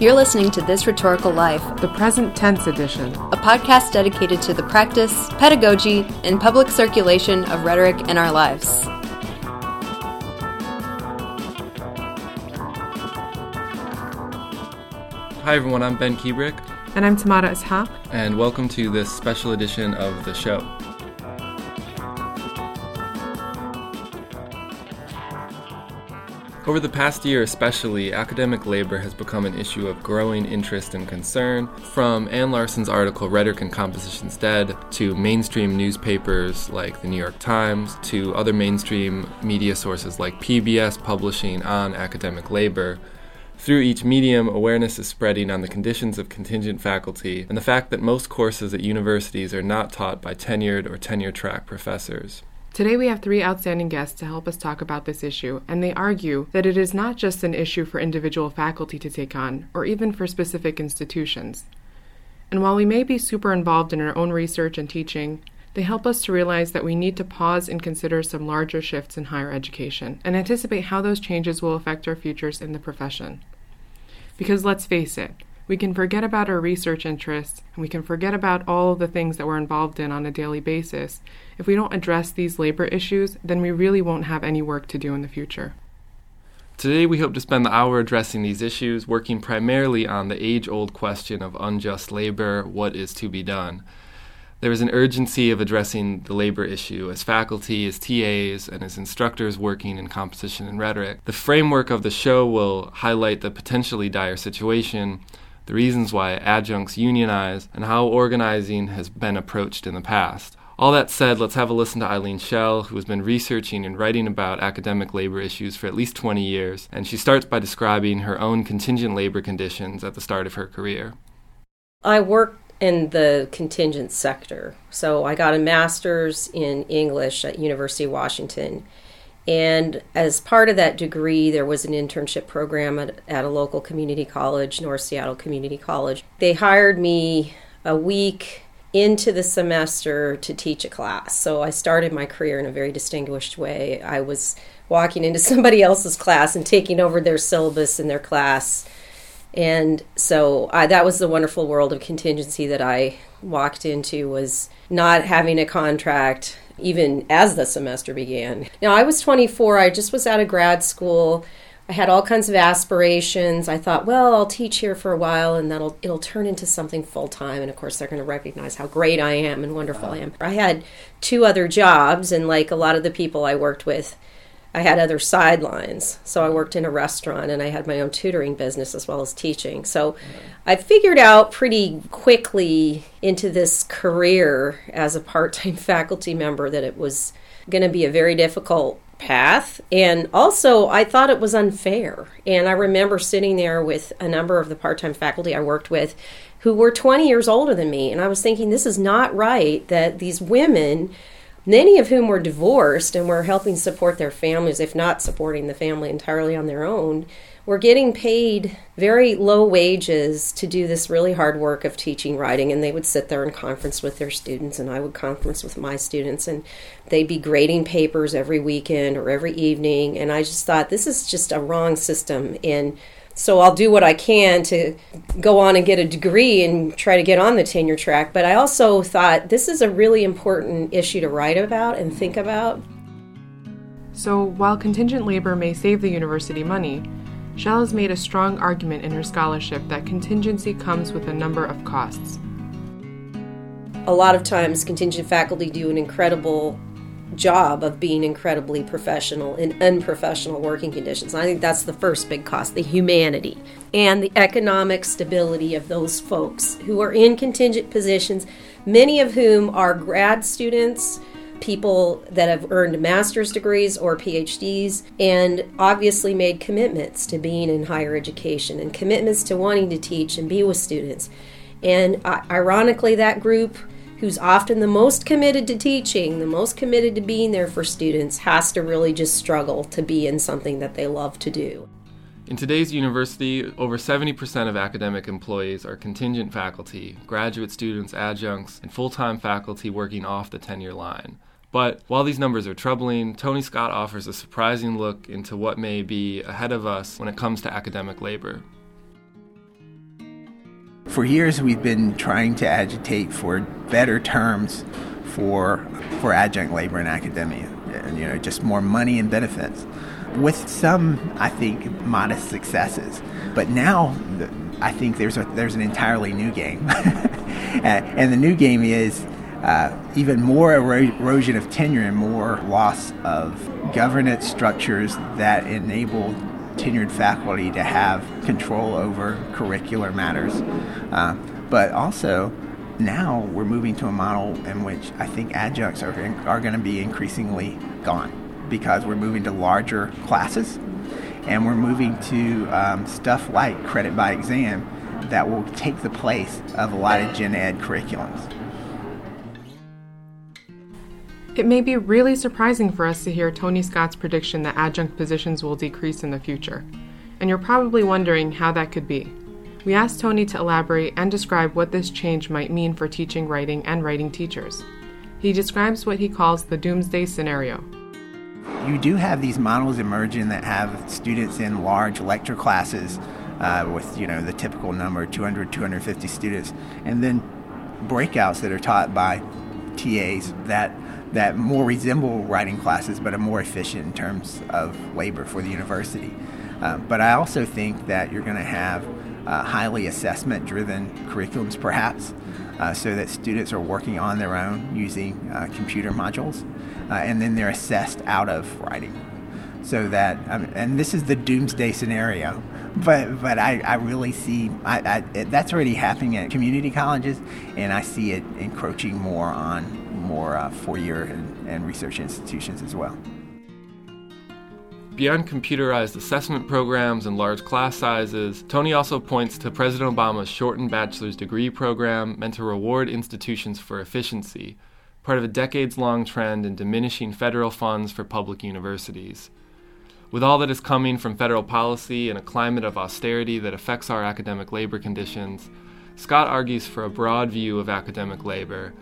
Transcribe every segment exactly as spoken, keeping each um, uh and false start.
You're listening to This Rhetorical Life, the present tense edition, a podcast dedicated to the practice, pedagogy, and public circulation of rhetoric in our lives. Hi everyone, I'm Ben Kiebrick. And I'm Tamara Ishaq. And welcome to this special edition of the show. Over the past year especially, academic labor has become an issue of growing interest and concern, from Ann Larson's article Rhetoric and Composition's Dead, to mainstream newspapers like the New York Times, to other mainstream media sources like P B S publishing on academic labor. Through each medium, awareness is spreading on the conditions of contingent faculty and the fact that most courses at universities are not taught by tenured or tenure-track professors. Today we have three outstanding guests to help us talk about this issue, and they argue that it is not just an issue for individual faculty to take on, or even for specific institutions. And while we may be super involved in our own research and teaching, they help us to realize that we need to pause and consider some larger shifts in higher education, and anticipate how those changes will affect our futures in the profession. Because let's face it, we can forget about our research interests, and we can forget about all of the things that we're involved in on a daily basis. If we don't address these labor issues, then we really won't have any work to do in the future. Today we hope to spend the hour addressing these issues, working primarily on the age-old question of unjust labor, what is to be done. There is an urgency of addressing the labor issue as faculty, as T As, and as instructors working in composition and rhetoric. The framework of the show will highlight the potentially dire situation, the reasons why adjuncts unionize, and how organizing has been approached in the past. All that said, let's have a listen to Eileen Schell, who has been researching and writing about academic labor issues for at least twenty years, and she starts by describing her own contingent labor conditions at the start of her career. I worked in the contingent sector, so I got a master's in English at University of Washington. And as part of that degree, there was an internship program at, at a local community college, North Seattle Community College. They hired me a week into the semester to teach a class. So I started my career in a very distinguished way. I was walking into somebody else's class and taking over their syllabus in their class. And so I, that was the wonderful world of contingency that I walked into, was not having a contract even as the semester began. Now, I was twenty-four. I just was out of grad school. I had all kinds of aspirations. I thought, well, I'll teach here for a while and that'll it'll turn into something full-time. And, of course, they're going to recognize how great I am and wonderful wow. I am. I had two other jobs, and like a lot of the people I worked with, I had other sidelines. So I worked in a restaurant and I had my own tutoring business as well as teaching. So I figured out pretty quickly into this career as a part-time faculty member that it was going to be a very difficult path. And also I thought it was unfair. And I remember sitting there with a number of the part-time faculty I worked with who were twenty years older than me. And I was thinking, this is not right that these women, many of whom were divorced and were helping support their families, if not supporting the family entirely on their own, were getting paid very low wages to do this really hard work of teaching writing. And they would sit there and conference with their students, and I would conference with my students, and they'd be grading papers every weekend or every evening. And I just thought, this is just a wrong system. And so I'll do what I can to go on and get a degree and try to get on the tenure track. But I also thought this is a really important issue to write about and think about. So while contingent labor may save the university money, Schell has made a strong argument in her scholarship that contingency comes with a number of costs. A lot of times contingent faculty do an incredible job of being incredibly professional in unprofessional working conditions. And I think that's the first big cost, the humanity and the economic stability of those folks who are in contingent positions, many of whom are grad students, people that have earned master's degrees or P H Ds, and obviously made commitments to being in higher education and commitments to wanting to teach and be with students. And uh, ironically, that group, who's often the most committed to teaching, the most committed to being there for students, has to really just struggle to be in something that they love to do. In today's university, over seventy percent of academic employees are contingent faculty, graduate students, adjuncts, and full-time faculty working off the tenure line. But while these numbers are troubling, Tony Scott offers a surprising look into what may be ahead of us when it comes to academic labor. For years, we've been trying to agitate for better terms for for adjunct labor in academia, and, you know, just more money and benefits, with some, I think, modest successes. But now, I think there's a, there's an entirely new game, and the new game is uh, even more ero- erosion of tenure and more loss of governance structures that enable tenured faculty to have control over curricular matters. Uh, but also, now we're moving to a model in which I think adjuncts are, are going to be increasingly gone, because we're moving to larger classes, and we're moving to um, stuff like credit by exam that will take the place of a lot of gen ed curriculums. It may be really surprising for us to hear Tony Scott's prediction that adjunct positions will decrease in the future, and you're probably wondering how that could be. We asked Tony to elaborate and describe what this change might mean for teaching writing and writing teachers. He describes what he calls the doomsday scenario. You do have these models emerging that have students in large lecture classes uh, with, you know, the typical number, two hundred, two hundred fifty students, and then breakouts that are taught by T As that that more resemble writing classes but are more efficient in terms of labor for the university. Uh, but I also think that you're going to have uh, highly assessment-driven curriculums, perhaps, uh, so that students are working on their own using uh, computer modules, uh, and then they're assessed out of writing. So that, um, and this is the doomsday scenario, but but I, I really see I, I, it, that's already happening at community colleges, and I see it encroaching more on more uh, four-year and, and research institutions as well. Beyond computerized assessment programs and large class sizes, Tony also points to President Obama's shortened bachelor's degree program meant to reward institutions for efficiency, part of a decades-long trend in diminishing federal funds for public universities. With all that is coming from federal policy and a climate of austerity that affects our academic labor conditions, Scott argues for a broad view of academic labor.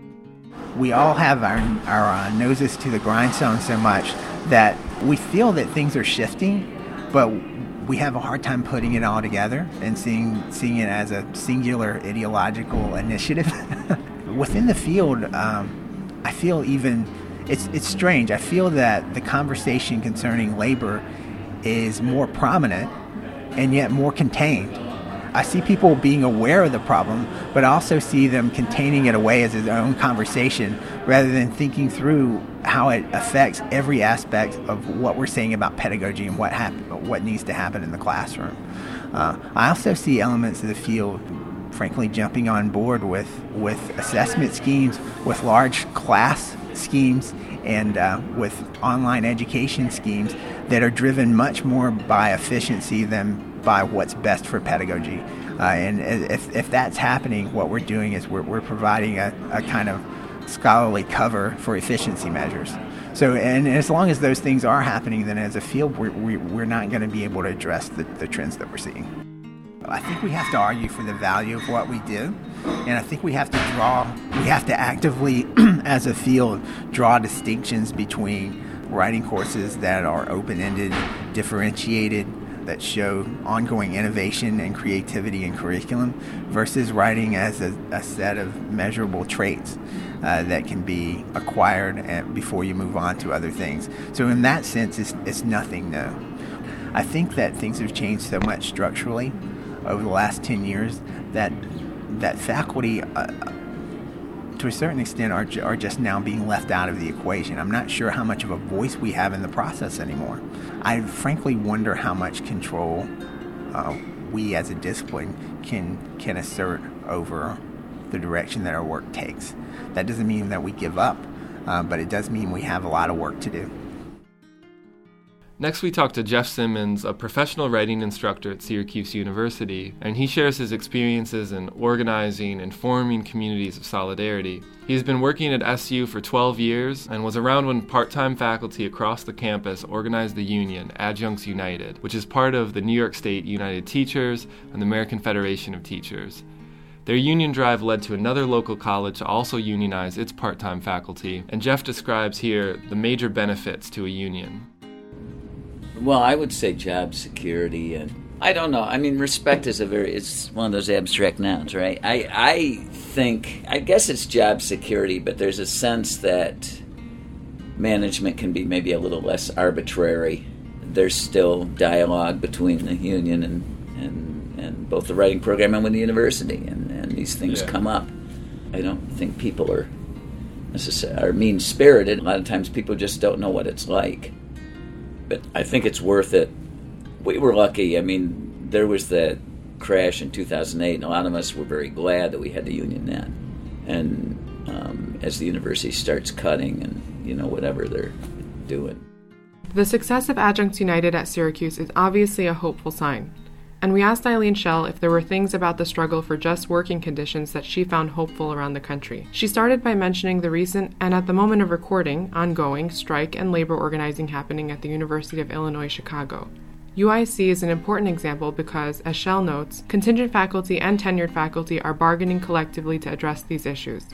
We all have our, our uh, noses to the grindstone so much that we feel that things are shifting, but we have a hard time putting it all together and seeing seeing it as a singular ideological initiative. Within the field, um, I feel even, it's it's strange, I feel that the conversation concerning labor is more prominent and yet more contained. I see people being aware of the problem, but I also see them containing it away as their own conversation rather than thinking through how it affects every aspect of what we're saying about pedagogy and what hap- what needs to happen in the classroom. Uh, I also see elements of the field, frankly, jumping on board with, with assessment schemes, with large class schemes, and uh, with online education schemes that are driven much more by efficiency than by what's best for pedagogy. Uh, and if, if that's happening, what we're doing is we're, we're providing a, a kind of scholarly cover for efficiency measures. So, and as long as those things are happening, then as a field, we're, we're not going to be able to address the, the trends that we're seeing. I think we have to argue for the value of what we do, and I think we have to draw, we have to actively, as a field, draw distinctions between writing courses that are open-ended, differentiated, that show ongoing innovation and creativity in curriculum versus writing as a, a set of measurable traits uh, that can be acquired at, before you move on to other things. So in that sense, it's, it's nothing new. I think that things have changed so much structurally over the last ten years that that faculty, uh, to a certain extent, are, are just now being left out of the equation. I'm not sure how much of a voice we have in the process anymore. I frankly wonder how much control uh, we as a discipline can can assert over the direction that our work takes. That doesn't mean that we give up, uh, but it does mean we have a lot of work to do. Next, we talk to Jeff Simmons, a professional writing instructor at Syracuse University, and he shares his experiences in organizing and forming communities of solidarity. He's been working at S U for twelve years and was around when part-time faculty across the campus organized the union, Adjuncts United, which is part of the New York State United Teachers and the American Federation of Teachers. Their union drive led to another local college to also unionize its part-time faculty, and Jeff describes here the major benefits to a union. Well, I would say job security, and I don't know. I mean, respect is a very, it's one of those abstract nouns, right? I, I think, I guess it's job security, but there's a sense that management can be maybe a little less arbitrary. There's still dialogue between the union and, and, and both the writing program and with the university, and, and these things yeah. come up. I don't think people are necessarily are mean-spirited. A lot of times people just don't know what it's like. But I think it's worth it. We were lucky. I mean, there was the crash in two thousand eight, and a lot of us were very glad that we had the union then. And um, as the university starts cutting and, you know, whatever they're doing. The success of Adjuncts United at Syracuse is obviously a hopeful sign. And we asked Eileen Schell if there were things about the struggle for just working conditions that she found hopeful around the country. She started by mentioning the recent, and at the moment of recording, ongoing strike and labor organizing happening at the University of Illinois Chicago. U I C is an important example because, as Schell notes, contingent faculty and tenured faculty are bargaining collectively to address these issues.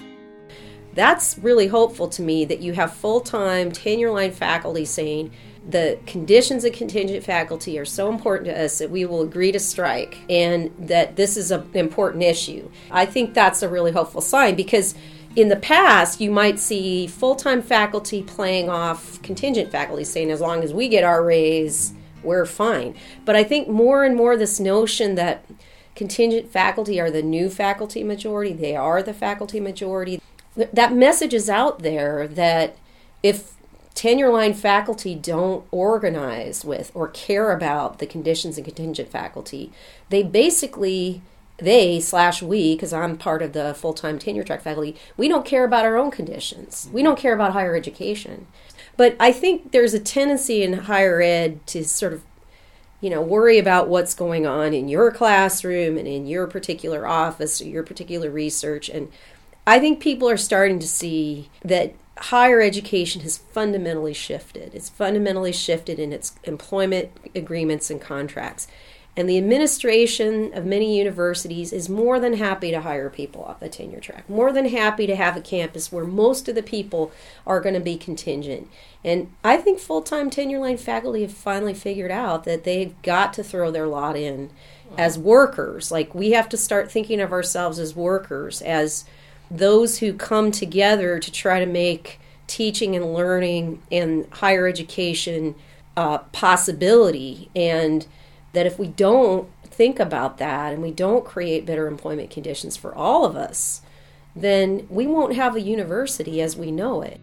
That's really hopeful to me, that you have full-time tenure-line faculty saying the conditions of contingent faculty are so important to us that we will agree to strike, and that this is an important issue. I think that's a really hopeful sign, because in the past, you might see full-time faculty playing off contingent faculty, saying as long as we get our raise, we're fine. But I think more and more this notion that contingent faculty are the new faculty majority, they are the faculty majority, that message is out there that if tenure-line faculty don't organize with or care about the conditions and contingent faculty, they basically, they slash we, because I'm part of the full-time tenure track faculty, we don't care about our own conditions. We don't care about higher education. But I think there's a tendency in higher ed to sort of, you know, worry about what's going on in your classroom and in your particular office or your particular research. And I think people are starting to see that higher education has fundamentally shifted. It's fundamentally shifted in its employment agreements and contracts. And the administration of many universities is more than happy to hire people off the tenure track, more than happy to have a campus where most of the people are going to be contingent. And I think full-time tenure-line faculty have finally figured out that they've got to throw their lot in as workers. Like, we have to start thinking of ourselves as workers, as those who come together to try to make teaching and learning and higher education a possibility. And that if we don't think about that and we don't create better employment conditions for all of us, then we won't have a university as we know it.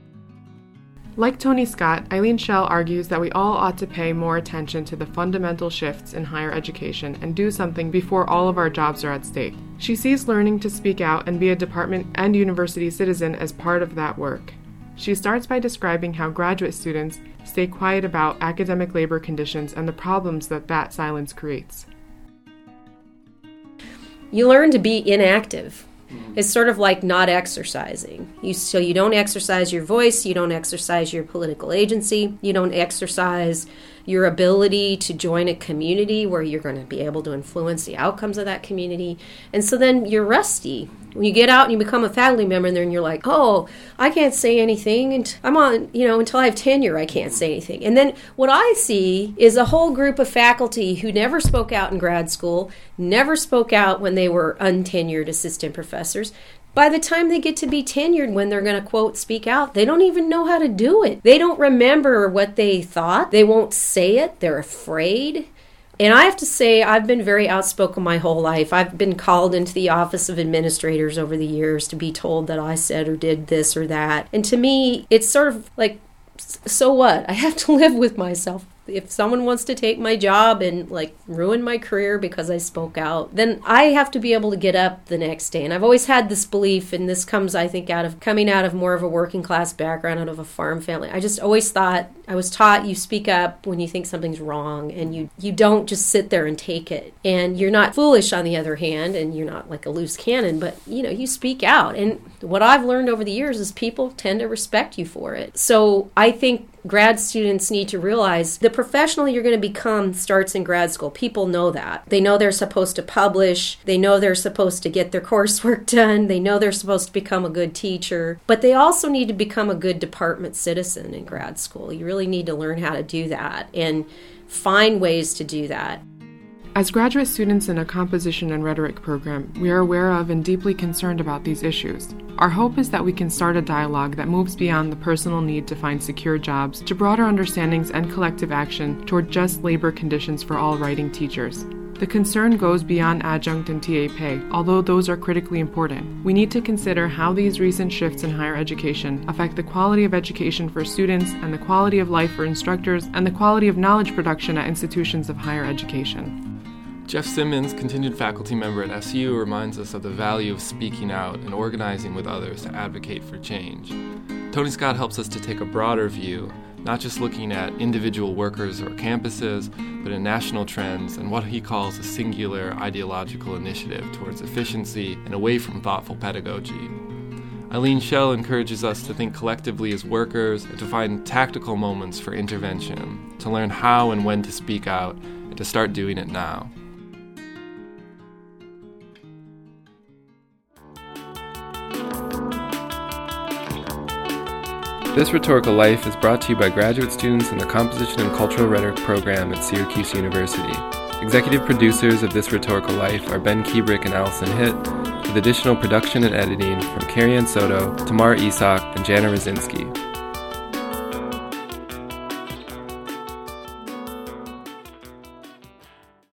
Like Tony Scott, Eileen Schell argues that we all ought to pay more attention to the fundamental shifts in higher education and do something before all of our jobs are at stake. She sees learning to speak out and be a department and university citizen as part of that work. She starts by describing how graduate students stay quiet about academic labor conditions and the problems that that silence creates. You learn to be inactive. It's sort of like not exercising. You, so you don't exercise your voice, you don't exercise your political agency, you don't exercise your ability to join a community where you're going to be able to influence the outcomes of that community. And so then you're rusty. When you get out and you become a faculty member, and then you're like, oh, I can't say anything. And I'm on, you know, until I have tenure, I can't say anything. And then what I see is a whole group of faculty who never spoke out in grad school, never spoke out when they were untenured assistant professors. By the time they get to be tenured, when they're going to, quote, speak out, they don't even know how to do it. They don't remember what they thought. They won't say it. They're afraid. And I have to say, I've been very outspoken my whole life. I've been called into the office of administrators over the years to be told that I said or did this or that. And to me, it's sort of like, so what? I have to live with myself. If someone wants to take my job and like ruin my career because I spoke out, then I have to be able to get up the next day. And I've always had this belief, and this comes, I think, out of coming out of more of a working class background, out of a farm family. I just always thought, I was taught you speak up when you think something's wrong, and you, you don't just sit there and take it. And you're not foolish, on the other hand, and you're not like a loose cannon, but you know, you speak out. And what I've learned over the years is people tend to respect you for it. So I think grad students need to realize the professional you're going to become starts in grad school. People know that. They know they're supposed to publish. They know they're supposed to get their coursework done. They know they're supposed to become a good teacher. But they also need to become a good department citizen in grad school. You really need to learn how to do that and find ways to do that. As graduate students in a composition and rhetoric program, we are aware of and deeply concerned about these issues. Our hope is that we can start a dialogue that moves beyond the personal need to find secure jobs to broader understandings and collective action toward just labor conditions for all writing teachers. The concern goes beyond adjunct and T A pay, although those are critically important. We need to consider how these recent shifts in higher education affect the quality of education for students and the quality of life for instructors and the quality of knowledge production at institutions of higher education. Jeff Simmons, continued faculty member at S U, reminds us of the value of speaking out and organizing with others to advocate for change. Tony Scott helps us to take a broader view, not just looking at individual workers or campuses, but in national trends and what he calls a singular ideological initiative towards efficiency and away from thoughtful pedagogy. Eileen Schell encourages us to think collectively as workers and to find tactical moments for intervention, to learn how and when to speak out, and to start doing it now. This Rhetorical Life is brought to you by graduate students in the Composition and Cultural Rhetoric program at Syracuse University. Executive producers of This Rhetorical Life are Ben Kiebrick and Allison Hitt, with additional production and editing from Carrie Ann Soto, Tamar Isak, and Jana Rosinski.